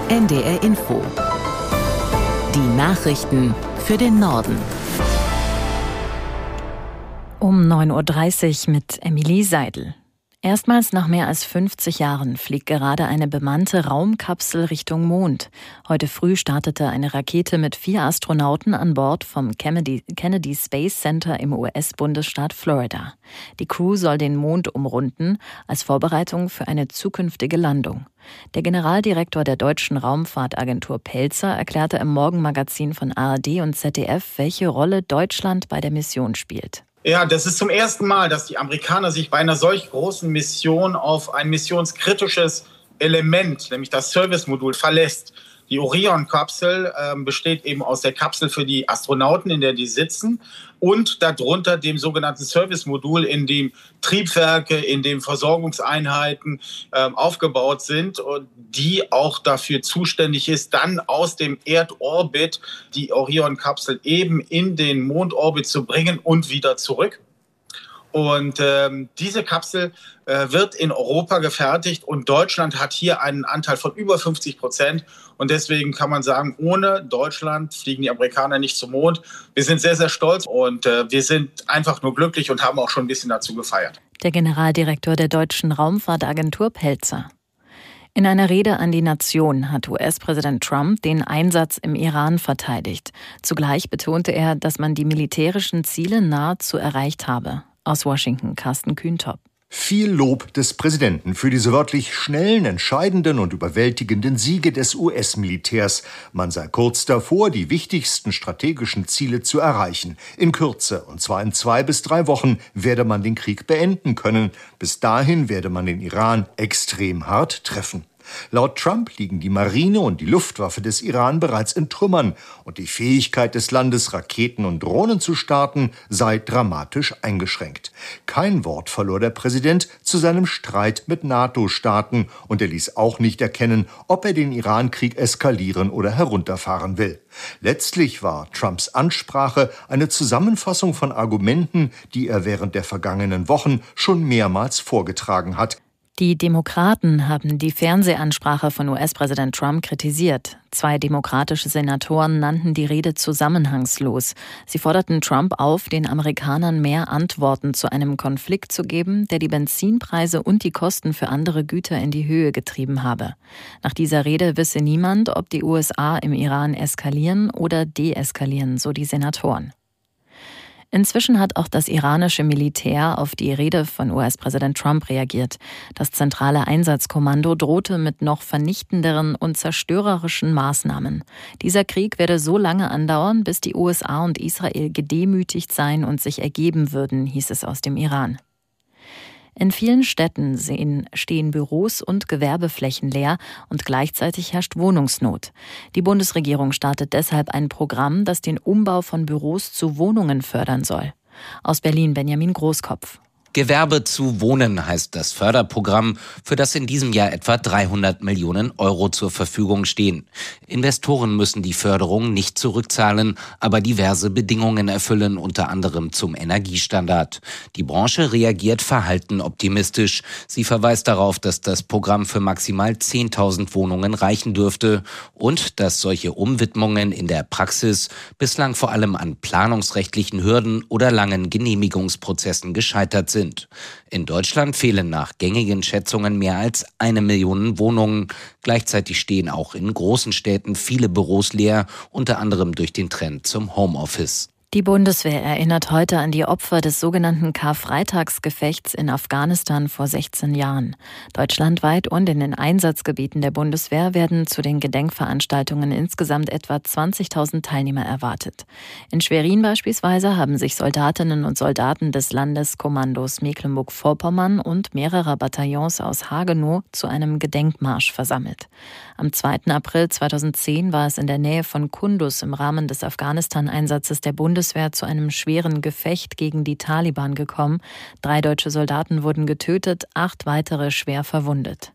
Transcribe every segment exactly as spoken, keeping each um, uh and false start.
N D R Info. Die Nachrichten für den Norden. Um neun Uhr dreißig mit Emilie Seidel. Erstmals nach mehr als fünfzig Jahren fliegt gerade eine bemannte Raumkapsel Richtung Mond. Heute früh startete eine Rakete mit vier Astronauten an Bord vom Kennedy, Kennedy Space Center im U S-Bundesstaat Florida. Die Crew soll den Mond umrunden, als Vorbereitung für eine zukünftige Landung. Der Generaldirektor der deutschen Raumfahrtagentur Pelzer erklärte im Morgenmagazin von A R D und Z D F, welche Rolle Deutschland bei der Mission spielt. Ja, das ist zum ersten Mal, dass die Amerikaner sich bei einer solch großen Mission auf ein missionskritisches Element, nämlich das Service-Modul, verlässt. Die Orion-Kapsel äh, besteht eben aus der Kapsel für die Astronauten, in der die sitzen, und darunter dem sogenannten Service-Modul, in dem Triebwerke, in dem Versorgungseinheiten äh, aufgebaut sind und die auch dafür zuständig ist, dann aus dem Erdorbit die Orion-Kapsel eben in den Mondorbit zu bringen und wieder zurück. Und ähm, diese Kapsel äh, wird in Europa gefertigt und Deutschland hat hier einen Anteil von über fünfzig Prozent. Und deswegen kann man sagen, ohne Deutschland fliegen die Amerikaner nicht zum Mond. Wir sind sehr, sehr stolz und äh, wir sind einfach nur glücklich und haben auch schon ein bisschen dazu gefeiert. Der Generaldirektor der deutschen Raumfahrtagentur Pelzer. In einer Rede an die Nation hat U S-Präsident Trump den Einsatz im Iran verteidigt. Zugleich betonte er, dass man die militärischen Ziele nahezu erreicht habe. Aus Washington, Carsten Kühntop. Viel Lob des Präsidenten für diese wörtlich schnellen, entscheidenden und überwältigenden Siege des U S-Militärs. Man sei kurz davor, die wichtigsten strategischen Ziele zu erreichen. In Kürze, und zwar in zwei bis drei Wochen, werde man den Krieg beenden können. Bis dahin werde man den Iran extrem hart treffen. Laut Trump liegen die Marine und die Luftwaffe des Iran bereits in Trümmern und die Fähigkeit des Landes, Raketen und Drohnen zu starten, sei dramatisch eingeschränkt. Kein Wort verlor der Präsident zu seinem Streit mit NATO-Staaten und er ließ auch nicht erkennen, ob er den Iran-Krieg eskalieren oder herunterfahren will. Letztlich war Trumps Ansprache eine Zusammenfassung von Argumenten, die er während der vergangenen Wochen schon mehrmals vorgetragen hat. Die Demokraten haben die Fernsehansprache von U S-Präsident Trump kritisiert. Zwei demokratische Senatoren nannten die Rede zusammenhangslos. Sie forderten Trump auf, den Amerikanern mehr Antworten zu einem Konflikt zu geben, der die Benzinpreise und die Kosten für andere Güter in die Höhe getrieben habe. Nach dieser Rede wisse niemand, ob die U S A im Iran eskalieren oder deeskalieren, so die Senatoren. Inzwischen hat auch das iranische Militär auf die Rede von U S-Präsident Trump reagiert. Das zentrale Einsatzkommando drohte mit noch vernichtenderen und zerstörerischen Maßnahmen. Dieser Krieg werde so lange andauern, bis die U S A und Israel gedemütigt seien und sich ergeben würden, hieß es aus dem Iran. In vielen Städten stehen Büros und Gewerbeflächen leer und gleichzeitig herrscht Wohnungsnot. Die Bundesregierung startet deshalb ein Programm, das den Umbau von Büros zu Wohnungen fördern soll. Aus Berlin Benjamin Großkopf. Gewerbe zu Wohnen heißt das Förderprogramm, für das in diesem Jahr etwa dreihundert Millionen Euro zur Verfügung stehen. Investoren müssen die Förderung nicht zurückzahlen, aber diverse Bedingungen erfüllen, unter anderem zum Energiestandard. Die Branche reagiert verhalten optimistisch. Sie verweist darauf, dass das Programm für maximal zehntausend Wohnungen reichen dürfte und dass solche Umwidmungen in der Praxis bislang vor allem an planungsrechtlichen Hürden oder langen Genehmigungsprozessen gescheitert sind. In Deutschland fehlen nach gängigen Schätzungen mehr als eine Million Wohnungen. Gleichzeitig stehen auch in großen Städten viele Büros leer, unter anderem durch den Trend zum Homeoffice. Die Bundeswehr erinnert heute an die Opfer des sogenannten Karfreitagsgefechts in Afghanistan vor sechzehn Jahren. Deutschlandweit und in den Einsatzgebieten der Bundeswehr werden zu den Gedenkveranstaltungen insgesamt etwa zwanzigtausend Teilnehmer erwartet. In Schwerin beispielsweise haben sich Soldatinnen und Soldaten des Landeskommandos Mecklenburg-Vorpommern und mehrerer Bataillons aus Hagenow zu einem Gedenkmarsch versammelt. Am zweiten April zweitausendzehn war es in der Nähe von Kunduz im Rahmen des Afghanistan-Einsatzes der Bundeswehr zu einem schweren Gefecht gegen die Taliban gekommen. Drei deutsche Soldaten wurden getötet, acht weitere schwer verwundet.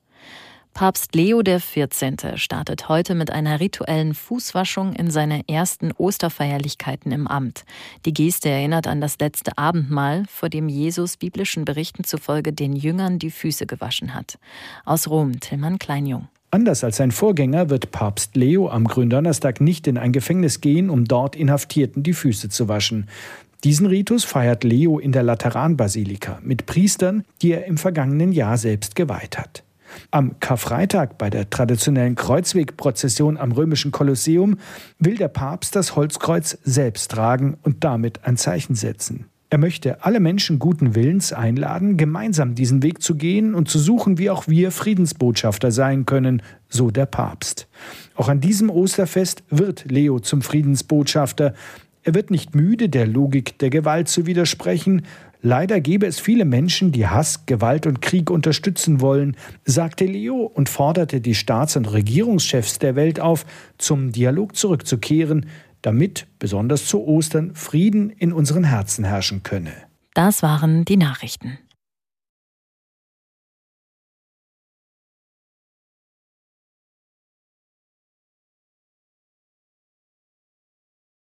Papst Leo der Vierzehnte startet heute mit einer rituellen Fußwaschung in seine ersten Osterfeierlichkeiten im Amt. Die Geste erinnert an das letzte Abendmahl, vor dem Jesus biblischen Berichten zufolge den Jüngern die Füße gewaschen hat. Aus Rom, Tillmann Kleinjung. Anders als sein Vorgänger wird Papst Leo am Gründonnerstag nicht in ein Gefängnis gehen, um dort Inhaftierten die Füße zu waschen. Diesen Ritus feiert Leo in der Lateranbasilika mit Priestern, die er im vergangenen Jahr selbst geweiht hat. Am Karfreitag bei der traditionellen Kreuzwegprozession am römischen Kolosseum will der Papst das Holzkreuz selbst tragen und damit ein Zeichen setzen. Er möchte alle Menschen guten Willens einladen, gemeinsam diesen Weg zu gehen und zu suchen, wie auch wir Friedensbotschafter sein können, so der Papst. Auch an diesem Osterfest wird Leo zum Friedensbotschafter. Er wird nicht müde, der Logik der Gewalt zu widersprechen. Leider gäbe es viele Menschen, die Hass, Gewalt und Krieg unterstützen wollen, sagte Leo und forderte die Staats- und Regierungschefs der Welt auf, zum Dialog zurückzukehren, damit besonders zu Ostern Frieden in unseren Herzen herrschen könne. Das waren die Nachrichten.